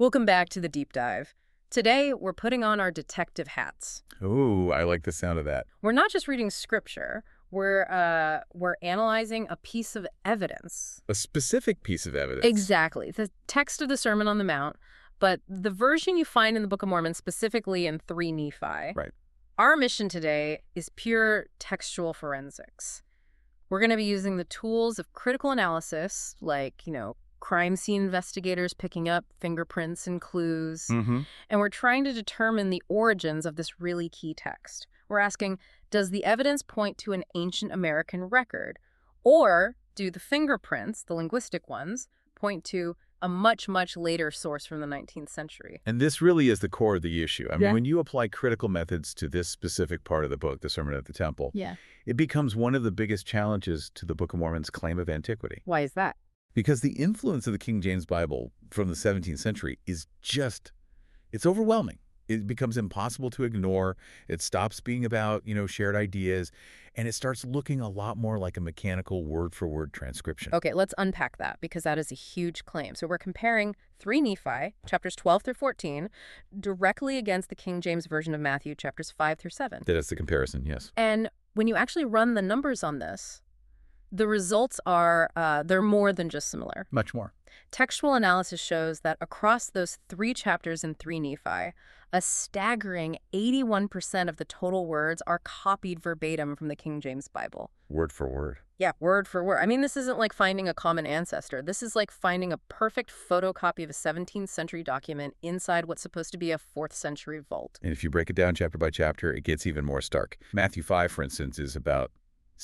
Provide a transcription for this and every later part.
Welcome back to the deep dive. Today, we're putting on our detective hats. Ooh, I like the sound of that. We're not just reading scripture. We're analyzing a piece of evidence. A specific piece of evidence. Exactly. The text of the Sermon on the Mount, but the version you find in the Book of Mormon, specifically in 3 Nephi. Right. Our mission today is pure textual forensics. We're going to be using the tools of critical analysis, like, crime scene investigators picking up fingerprints and clues. Mm-hmm. And we're trying to determine the origins of this really key text. We're asking, does the evidence point to an ancient American record? Or do the fingerprints, the linguistic ones, point to a much, much later source from the 19th century? And this really is the core of the issue. I mean, Yeah. when you apply critical methods to this specific part of the book, the Sermon at the Temple, it becomes one of the biggest challenges to the Book of Mormon's claim of antiquity. Why is that? Because the influence of the King James Bible from the 17th century is it's overwhelming. It becomes impossible to ignore. It stops being about, shared ideas, and it starts looking a lot more like a mechanical word-for-word transcription. Okay, let's unpack that, because that is a huge claim. So we're comparing 3 Nephi, chapters 12 through 14, directly against the King James Version of Matthew, chapters 5 through 7. That is the comparison, yes. And when you actually run the numbers on this, the results are, they're more than just similar. Much more. Textual analysis shows that across those 3 chapters in 3 Nephi, a staggering 81% of the total words are copied verbatim from the King James Bible. Word for word. Yeah, word for word. I mean, this isn't like finding a common ancestor. This is like finding a perfect photocopy of a 17th century document inside what's supposed to be a 4th century vault. And if you break it down chapter by chapter, it gets even more stark. Matthew 5, for instance, is about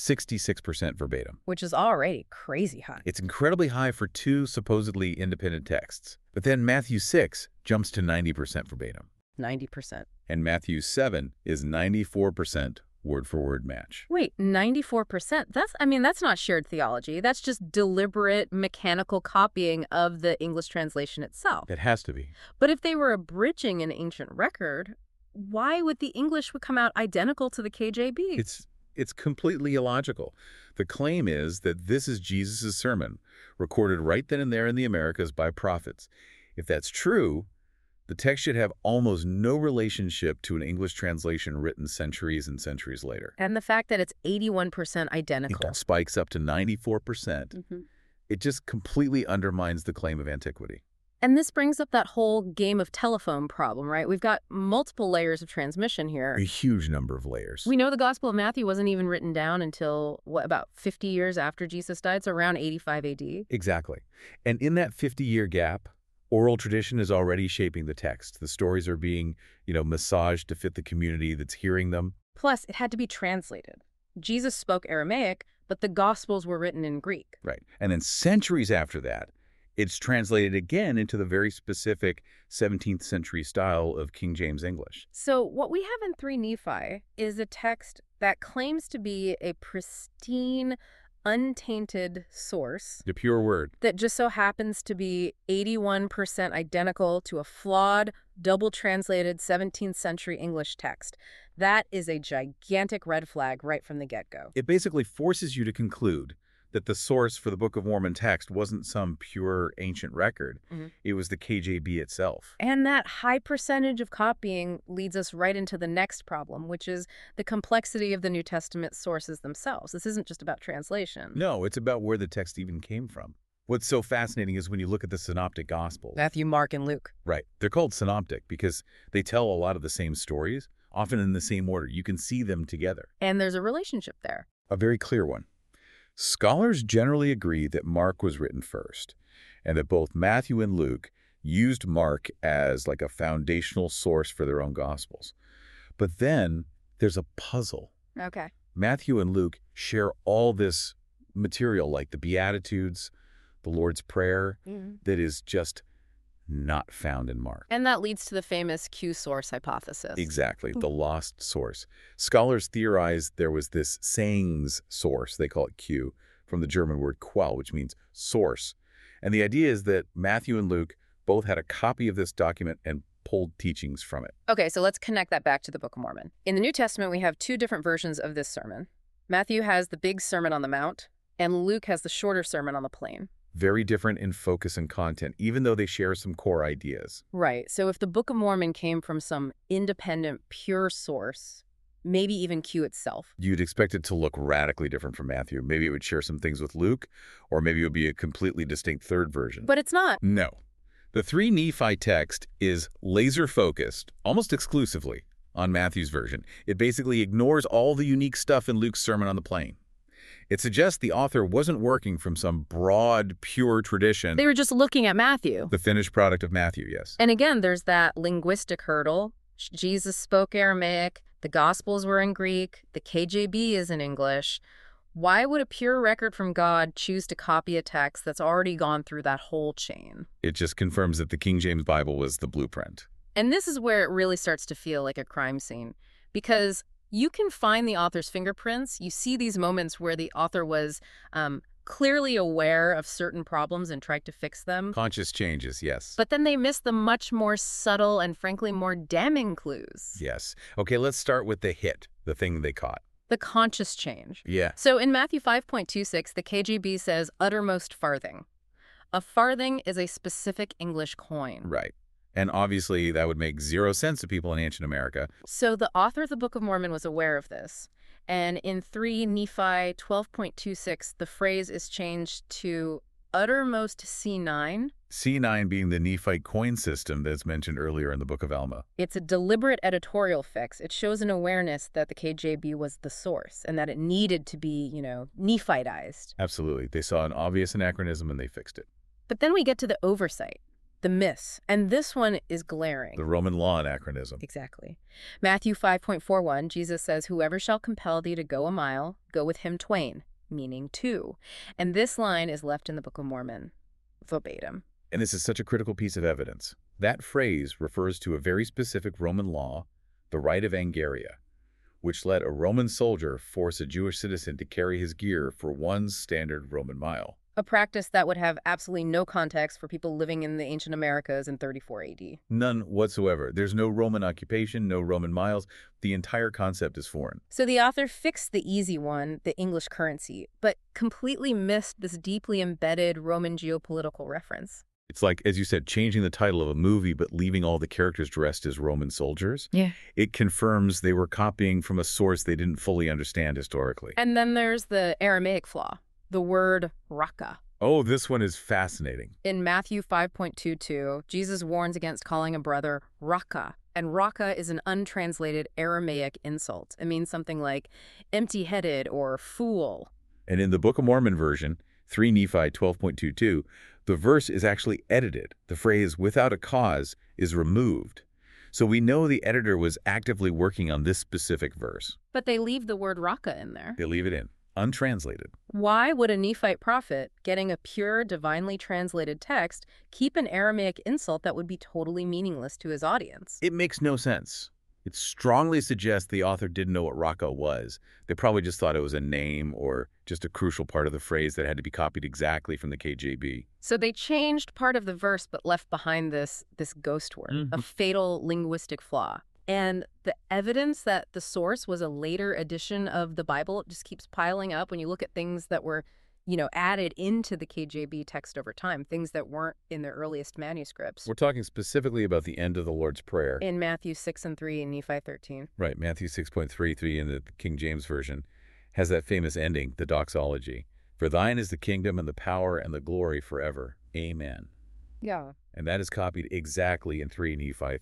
66% verbatim. Which is already crazy high. It's incredibly high for 2 supposedly independent texts. But then Matthew 6 jumps to 90% verbatim. 90%. And Matthew 7 is 94% word-for-word match. Wait, 94%? That's not shared theology. That's just deliberate mechanical copying of the English translation itself. It has to be. But if they were abridging an ancient record, why would the English would come out identical to the KJB? It's completely illogical. The claim is that this is Jesus' sermon, recorded right then and there in the Americas by prophets. If that's true, the text should have almost no relationship to an English translation written centuries and centuries later. And the fact that it's 81% identical. It spikes up to 94%. It just completely undermines the claim of antiquity. And this brings up that whole game of telephone problem, right? We've got multiple layers of transmission here. A huge number of layers. We know the Gospel of Matthew wasn't even written down until, about 50 years after Jesus died, so around 85 AD. Exactly. And in that 50-year gap, oral tradition is already shaping the text. The stories are being, massaged to fit the community that's hearing them. Plus, it had to be translated. Jesus spoke Aramaic, but the Gospels were written in Greek. Right. And then centuries after that, it's translated again into the very specific 17th century style of King James English. So what we have in 3 Nephi is a text that claims to be a pristine, untainted source. The pure word. That just so happens to be 81% identical to a flawed, double-translated 17th century English text. That is a gigantic red flag right from the get-go. It basically forces you to conclude that the source for the Book of Mormon text wasn't some pure ancient record. It was the KJB itself. And that high percentage of copying leads us right into the next problem, which is the complexity of the New Testament sources themselves. This isn't just about translation. No, it's about where the text even came from. What's so fascinating is when you look at the Synoptic Gospels. Matthew, Mark, and Luke. Right. They're called synoptic because they tell a lot of the same stories, often in the same order. You can see them together. And there's a relationship there. A very clear one. Scholars generally agree that Mark was written first, and that both Matthew and Luke used Mark as like a foundational source for their own Gospels. But then there's a puzzle. Okay. Matthew and Luke share all this material like the Beatitudes, the Lord's Prayer, that is just not found in Mark. And that leads to the famous Q source hypothesis. Exactly, the lost source. Scholars theorize there was this sayings source, they call it Q, from the German word Quell, which means source. And the idea is that Matthew and Luke both had a copy of this document and pulled teachings from it. Okay, so let's connect that back to the Book of Mormon. In the New Testament, we have 2 different versions of this sermon. Matthew has the big Sermon on the Mount, and Luke has the shorter Sermon on the Plain. very different in focus and content, even though they share some core ideas. Right. So if the Book of Mormon came from some independent, pure source, maybe even Q itself. You'd expect it to look radically different from Matthew. Maybe it would share some things with Luke, or maybe it would be a completely distinct third version. But it's not. No. The 3 Nephi text is laser-focused, almost exclusively, on Matthew's version. It basically ignores all the unique stuff in Luke's Sermon on the Plain. It suggests the author wasn't working from some broad, pure tradition. They were just looking at Matthew. The finished product of Matthew, yes. And again, there's that linguistic hurdle. Jesus spoke Aramaic, the Gospels were in Greek, the KJV is in English. Why would a pure record from God choose to copy a text that's already gone through that whole chain? It just confirms that the King James Bible was the blueprint. And this is where it really starts to feel like a crime scene, because you can find the author's fingerprints. You see these moments where the author was clearly aware of certain problems and tried to fix them. Conscious changes, yes. But then they miss the much more subtle and frankly more damning clues. Yes. Okay, let's start with the hit, the thing they caught. The conscious change. Yeah. So in Matthew 5.26, the KJV says uttermost farthing. A farthing is a specific English coin. Right. And obviously that would make zero sense to people in ancient America. So the author of the Book of Mormon was aware of this. And in 3 Nephi 12.26, the phrase is changed to uttermost C9. C9 being the Nephite coin system that's mentioned earlier in the Book of Alma. It's a deliberate editorial fix. It shows an awareness that the KJV was the source and that it needed to be, Nephitized. Absolutely. They saw an obvious anachronism and they fixed it. But then we get to the oversight, the miss, and this one is glaring. The Roman law anachronism. Exactly. Matthew 5.41, Jesus says, "Whoever shall compel thee to go a mile, go with him twain," meaning 2. And this line is left in the Book of Mormon, verbatim. And this is such a critical piece of evidence. That phrase refers to a very specific Roman law, the right of Angaria, which let a Roman soldier force a Jewish citizen to carry his gear for 1 standard Roman mile. A practice that would have absolutely no context for people living in the ancient Americas in 34 AD. None whatsoever. There's no Roman occupation, no Roman miles. The entire concept is foreign. So the author fixed the easy one, the English currency, but completely missed this deeply embedded Roman geopolitical reference. It's like, as you said, changing the title of a movie but leaving all the characters dressed as Roman soldiers. Yeah. It confirms they were copying from a source they didn't fully understand historically. And then there's the Aramaic flaw, the word raka. Oh, this one is fascinating. In Matthew 5.22, Jesus warns against calling a brother raka. And raka is an untranslated Aramaic insult. It means something like empty-headed or fool. And in the Book of Mormon version, 3 Nephi 12.22, the verse is actually edited. The phrase "without a cause" is removed. So we know the editor was actively working on this specific verse. But they leave the word raka in there. They leave it in, untranslated. Why would a Nephite prophet, getting a pure, divinely translated text, keep an Aramaic insult that would be totally meaningless to his audience? It makes no sense. It strongly suggests the author didn't know what raka was. They probably just thought it was a name or just a crucial part of the phrase that had to be copied exactly from the KJV. So they changed part of the verse but left behind this ghost word, a fatal linguistic flaw. And the evidence that the source was a later edition of the Bible just keeps piling up when you look at things that were, added into the KJV text over time, things that weren't in their earliest manuscripts. We're talking specifically about the end of the Lord's Prayer. In Matthew 6:3 and Nephi 13. Right, Matthew 6.33 in the King James Version has that famous ending, the doxology. "For thine is the kingdom and the power and the glory forever. Amen." Yeah. And that is copied exactly in 3 Nephi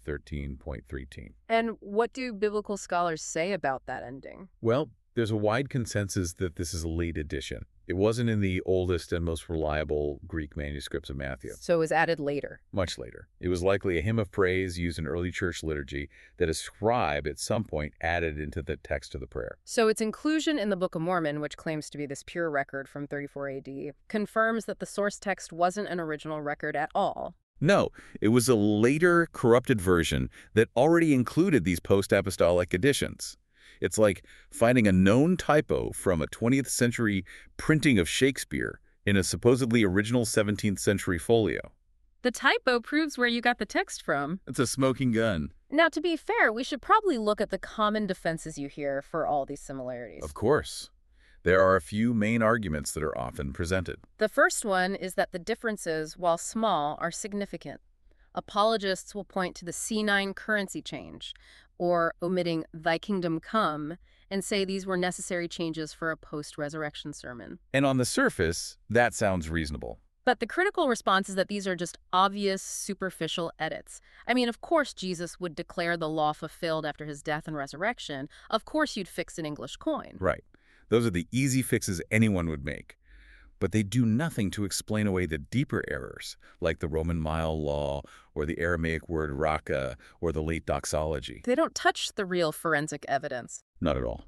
13.13. And what do biblical scholars say about that ending? Well, there's a wide consensus that this is a late addition. It wasn't in the oldest and most reliable Greek manuscripts of Matthew. So it was added later. Much later. It was likely a hymn of praise used in early church liturgy that a scribe at some point added into the text of the prayer. So its inclusion in the Book of Mormon, which claims to be this pure record from 34 AD, confirms that the source text wasn't an original record at all. No, it was a later corrupted version that already included these post-apostolic additions. It's like finding a known typo from a 20th century printing of Shakespeare in a supposedly original 17th century folio. The typo proves where you got the text from. It's a smoking gun. Now, to be fair, we should probably look at the common defenses you hear for all these similarities. Of course. There are a few main arguments that are often presented. The first one is that the differences, while small, are significant. Apologists will point to the C9 currency change, or omitting "Thy kingdom come," and say these were necessary changes for a post-resurrection sermon. And on the surface, that sounds reasonable. But the critical response is that these are just obvious, superficial edits. I mean, of course Jesus would declare the law fulfilled after his death and resurrection. Of course you'd fix an English coin. Right. Those are the easy fixes anyone would make. But they do nothing to explain away the deeper errors, like the Roman mile law, or the Aramaic word raka, or the late doxology. They don't touch the real forensic evidence. Not at all.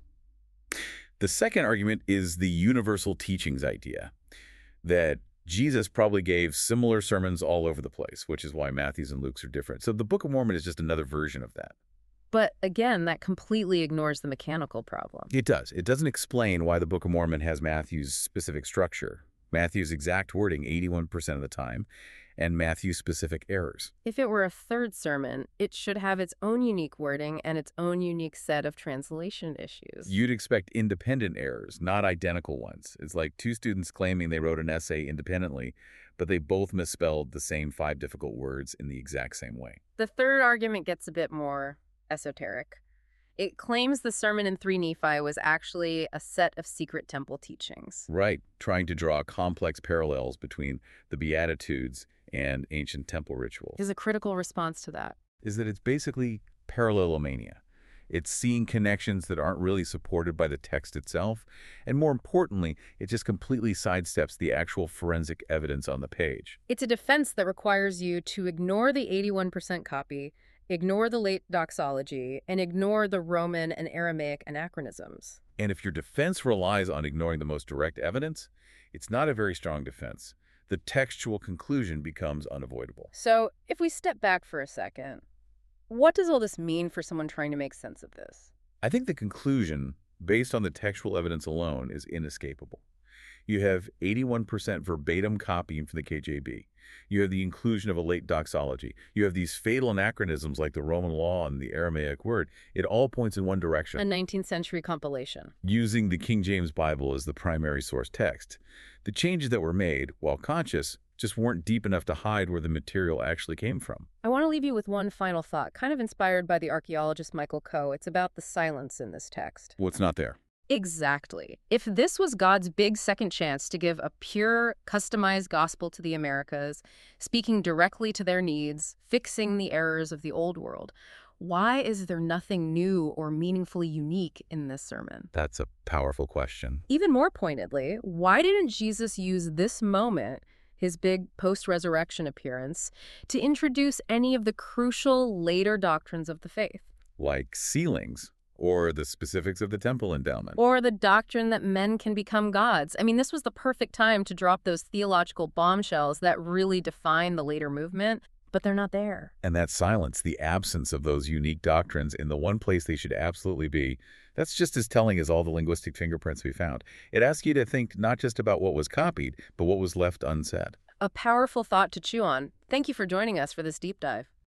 The second argument is the universal teachings idea, that Jesus probably gave similar sermons all over the place, which is why Matthew's and Luke's are different. So the Book of Mormon is just another version of that. But again, that completely ignores the mechanical problem. It does. It doesn't explain why the Book of Mormon has Matthew's specific structure, Matthew's exact wording 81% of the time, and Matthew's specific errors. If it were a third sermon, it should have its own unique wording and its own unique set of translation issues. You'd expect independent errors, not identical ones. It's like two students claiming they wrote an essay independently, but they both misspelled the same 5 difficult words in the exact same way. The third argument gets a bit more esoteric. It claims the sermon in 3 Nephi was actually a set of secret temple teachings. Right, trying to draw complex parallels between the Beatitudes and ancient temple rituals. Is a critical response to that. Is that it's basically parallelomania. It's seeing connections that aren't really supported by the text itself, and more importantly, it just completely sidesteps the actual forensic evidence on the page. It's a defense that requires you to ignore the 81% copy, ignore the late doxology, and ignore the Roman and Aramaic anachronisms. And if your defense relies on ignoring the most direct evidence, it's not a very strong defense. The textual conclusion becomes unavoidable. So, if we step back for a second, what does all this mean for someone trying to make sense of this? I think the conclusion, based on the textual evidence alone, is inescapable. You have 81% verbatim copying from the KJV. You have the inclusion of a late doxology. You have these fatal anachronisms like the Roman law and the Aramaic word. It all points in one direction. A 19th century compilation. Using the King James Bible as the primary source text. The changes that were made, while conscious, just weren't deep enough to hide where the material actually came from. I want to leave you with one final thought, kind of inspired by the archaeologist Michael Coe. It's about the silence in this text. What's not there? Exactly. If this was God's big second chance to give a pure, customized gospel to the Americas, speaking directly to their needs, fixing the errors of the old world, why is there nothing new or meaningfully unique in this sermon? That's a powerful question. Even more pointedly, why didn't Jesus use this moment, his big post-resurrection appearance, to introduce any of the crucial later doctrines of the faith? Like sealings, or the specifics of the temple endowment. Or the doctrine that men can become gods. I mean, this was the perfect time to drop those theological bombshells that really define the later movement, but they're not there. And that silence, the absence of those unique doctrines in the one place they should absolutely be, that's just as telling as all the linguistic fingerprints we found. It asks you to think not just about what was copied, but what was left unsaid. A powerful thought to chew on. Thank you for joining us for this deep dive.